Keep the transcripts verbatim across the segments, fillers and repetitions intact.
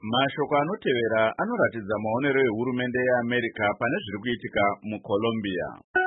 Mashoko anotevera anoratidza maonero ehurumende yeAmerica pane zviri kuitika muColombia.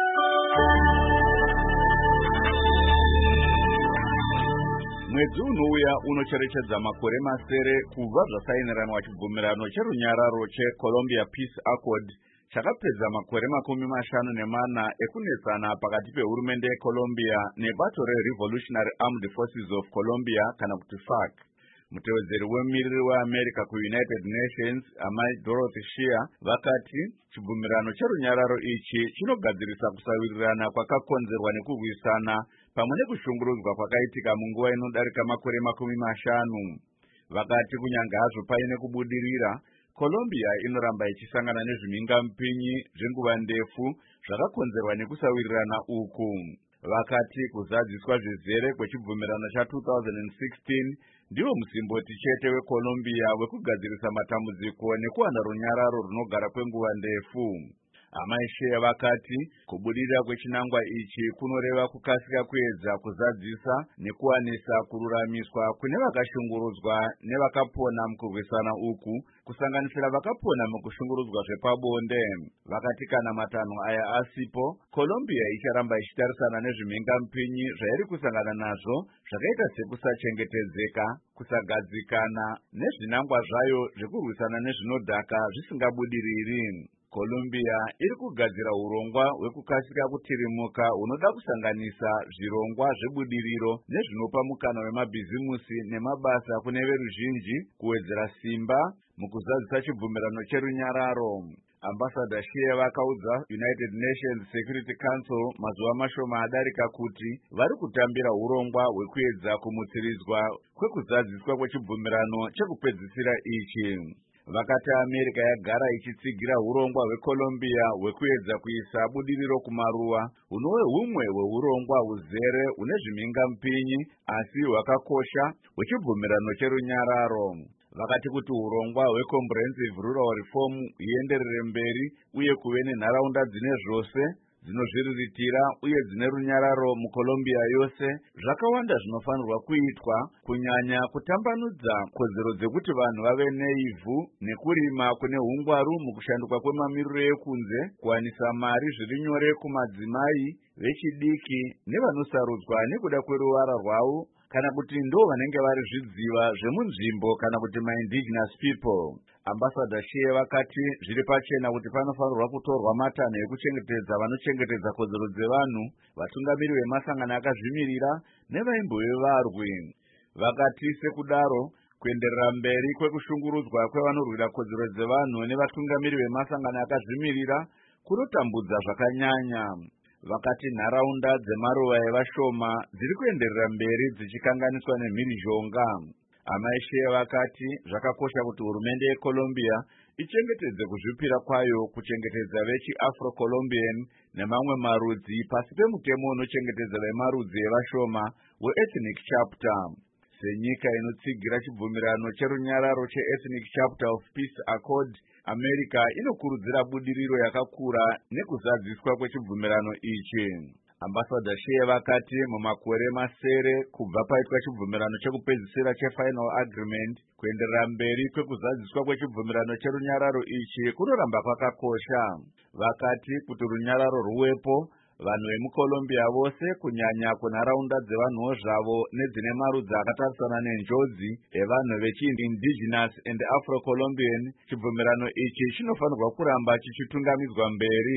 Mwedzi unouya unocherechedza makore masere kubva zvasainiranwa chibvumirano cherunyararo cheColombia Peace Accord chakapedza makore makumi mashanu nemana ekunetsana pakati pehurumende yeColombia nebato reRevolutionary Armed Forces of Colombia kana kuti FARC. Mutevedzeri wemiriri weAmerica kuUnited Nations amai Dorothy Shea vakati chibvumirano cherunyararo ichi chinogadzirisa kusawirirana kwakakonzerwa nekurwisana pamwe nekushungurudzwa kwakaitika munguva inodarika makore makumi mashanu. Vakati kunyange hazvo paine kubudirira, Colombia inoramba ichisangana nezvimhingamupinyi zvenguva ndefu zvakakonzerwa nekusawirirana uku. Vakati kuzadziswa zvizere kwechibvumirano cha two thousand sixteen ndiwo musimboti chete weColombia wekugadzirisa matambudziko nekuwana runyararo runogara kwenguva ndefu. Amai Shea vakati kubudirira kwechinangwa ichi kunoreva kukasika kuedza kuzadzisa nekuwanisa kururamiswa kune vakashungurudzwa nevakapona mukurwisana uku, kusanganisira vakapona mukushungurudzwa zvepabonde. Vakati kana matanho aya asipo, Colombia icharamba ichitarisana nezvimhingamupinyi zvairi kusangana nazvo zvakaita sekusachengetedzeka, kusagadzikana nezvinangwa zvayo zvekurwisana nezvinodhaka zvisingabudiriri. Colombia iri kugadzira urongwa hwekukasika kutirimuka hunoda kusanganisa zvirongwa zvebudiriro nezvinopa mukana wemabhizimusi nemabasa kune veruzhinji kuwedzera simba mukuzadzisa chibvumirano cherunyararo. Ambassador Shea vakaudza United Nations Security Council mazuva mashoma adarika kuti vari kutambira urongwa hwekuedza kumutsiridzwa kwekuzadziswa kwechibvumirano chekupedzisira ichi. Vakati America yagara ichitsigira urongwa hweColombia hwekuedza kuisa budiriro kumaruva, hunove humwe hweurongwa huzere hune zvimhingamupinyi asi hwakakosha hwechibvumirano cherunyararo. Vakati kuti urongwa hweComprehensive Rural Reform huenderere mberi uye kuve nenharaunda dzine zvose dzinozviriritira uye dzine runyararo muColombia yose, zvakawanda zvinofanirwa kuitwa, kunyanya kutambanudza kodzero dzekuti vanhu vave neivhu nekurima kune hungwaru mukushanduka kwemamiriro ekunze, kuwanisa mari zviri nyore kumadzimai vechidiki nevanosarudzwa nekuda kweruvara rwavo kana kuti ndo vanenge vari zvidziva zvemunzvimbo kana kuti ma-indigenous people. Ambassador Shea vakati zviri pachena kuti panofanirwa kutorwa matanho ekuchengetedza vanochengetedza kodzero dzevanhu, vatungamiri vemasangano akazvimirira nevaimbove varwi. Vakati sekudaro kuenderera mberi kwekushungurudzwa kwevanorwira kodzero dzevanhu nevatungamiri vemasangano akazvimirira kunotambudza zvakanyanya. Vakati nharaunda dzemaruva evashoma dziri kuenderera mberi dzichikanganiswa nemhirizhonga. Amai Shea vakati zvakakosha kuti hurumende yeColombia ichengetedze kuzvipira kwayo kuchengetedza vechi-Afro-Colombian nemamwe marudzi pasi pemutemo unochengetedza vemarudzi evashoma weEthnic Chapter. Senyika inotsigira chibvumirano cherunyararo cheEthnic Chapter of Peace Accord, America inokurudzira budiriro yakakura nekuzadziswa kwechibvumirano ichi. Ambassador Shea vakati mumakore masere kubva paitwa chibvumirano chekupedzisira cheFinal Agreement, kuenderera mberi kwekuzadziswa kwechibvumirano cherunyararo ichi kunoramba kwakakosha. Vakati kuti runyararo ruwepo, vanhu vemuColombia vose kunyanya kunharaunda dzevanhuwo zvavo nedzine marudzi akatarisana nenjodzi evanhu vechi-indigenous and Afro-Colombian, chibvumirano ichi chinofanirwa kuramba chichitungamidzwa mberi.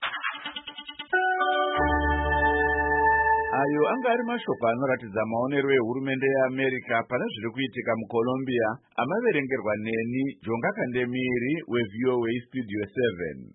Ayo anga ari mashoko anoratidza maonero ehurumende yeAmerica pane zviri kuitika muColombia, amaverengerwa neni Jonga Kandemiri weV O A Studio seven.